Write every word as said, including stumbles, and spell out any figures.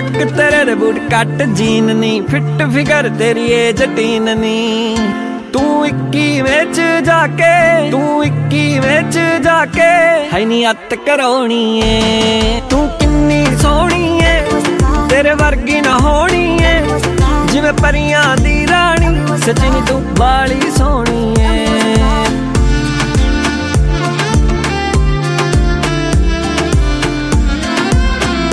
तक तेरे दे बूट कट जीन नी, फिट फिगर तेरी एज टीन नी। तू इक्की विच जाके तू इक्की विच जाके है नी अत करौनी है। तू किन्नी सोहनी है तेरे वर्गी ना होनी है, जिवें परियां दी रानी सच्ची नी तू बाली सोहनी।